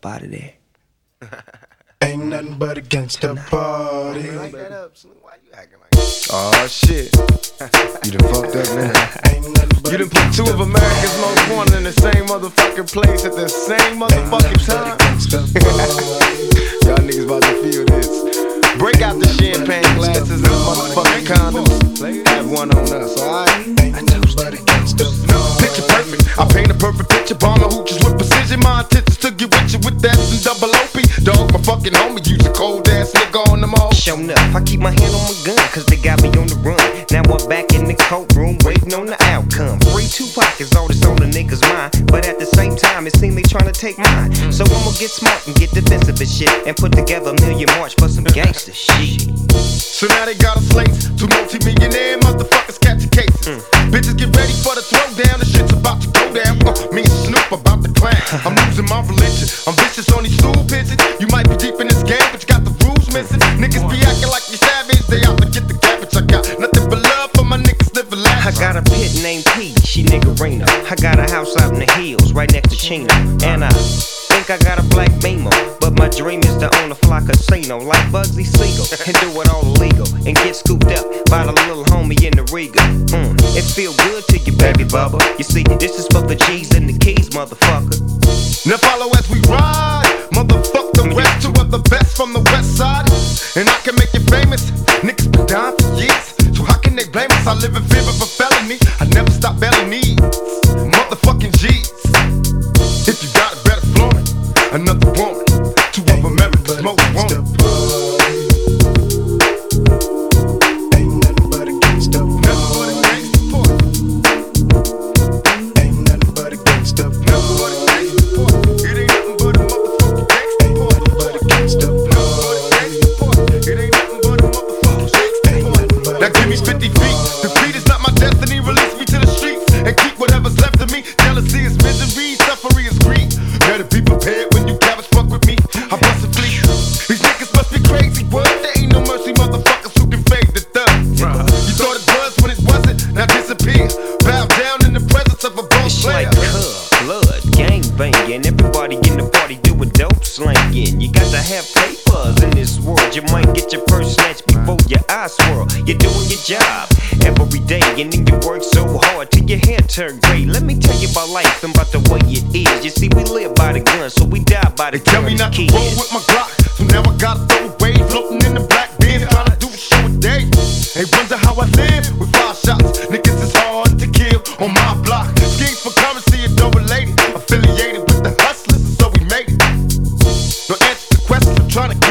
out of there. Ain't nothing but a gangsta party. Like that up, Snoop. Why you acting like that? Oh shit. You done fucked up now. Ain't nothing but You done put two of America's most wanted in the same motherfucking place at the same motherfucking time. Y'all niggas about to feel this. Break out the champagne glasses and motherfucking condoms. Have one on us, alright? Picture perfect. I paint a perfect picture. Bomber hooches with precision. My intentions to get with you with that and double OP. Dog, my fucking homie. Use a cold ass nigga on them all. Show enough, I keep my hand on my gun, cause they got me on the run. Now I'm back in the courtroom, waiting on the outcome. Free Tupac is all that's on the niggas' mind, but at the same time, it seems they tryna take mine. So I'ma get smart and get defensive and shit, and put together a million march for some gangster shit. So now they got us slates. Two multi-millionaire motherfuckers catching cases. Bitches get ready for the throwdown. The shit's about to go down. Me and Snoop about to clang. I'm losing my religion. I'm vicious on these stool pigeons. You might be deep in this game, but you got the rules missing. Niggas be acting like you savage. They out to get the cabbage. I got nothing but love for my niggas living lavish. I got a pit named P, she niggerina. I got a house out in the hills, right next to Chino. And I think I got a black Beamer, but my dream is to own a fly casino like Bugsy Siegel and do it all illegal and get scooped up by the little homie in the Riga. It feel good to you, baby bubba. You see, this is for the G's and the keys, motherfucker. Now follow as we ride. Motherfuck the rest, two of the best from the west side. And I can make you famous. Niggas been down for years, so how can they blame us? I live in fear of a felony. I never stop belly needs. Motherfucking G's. If you got it, better flaunt it. Another woman, two of America's most wanted. Ain't nothing but a gangsta party. Ain't nothing but a gangsta party. It ain't nothing but a motherfucking gangsta Ain't nothing but a gangsta party. It ain't nothing but a motherfucking gangsta party. Now give me 50 feet. Defeat is not my destiny. Release me to the streets and keep whatever's left of me. Jealousy is misery, suffering is greed. Better be prepared when you cabbage fuck with me. I bust a fleet. These niggas must be crazy, what? There ain't no mercy, motherfuckers who can fake the thug. You thought it was when it wasn't, now disappear. Bow down in the presence of a boss It's player. like blood, gang banging. Everybody in the party doing dope slanging. You got to have papers in this world. You might get your purse snatched before your eyes swirl. You're doing your job every day, and then you work so hard till your hair turn gray. Let me tell you about life and about the way it is. You see, we live by the gun, so we die by the gun. Tell me not to roll with my Glock, so now I gotta throw away. Floating in the black bin, trying to do a show a day. They wonder how I live with 5 shots. Niggas is hard to kill on my block. Schemes for currency and no related. Affiliated with the hustlers, and so we made it. No answer to questions, I'm trying to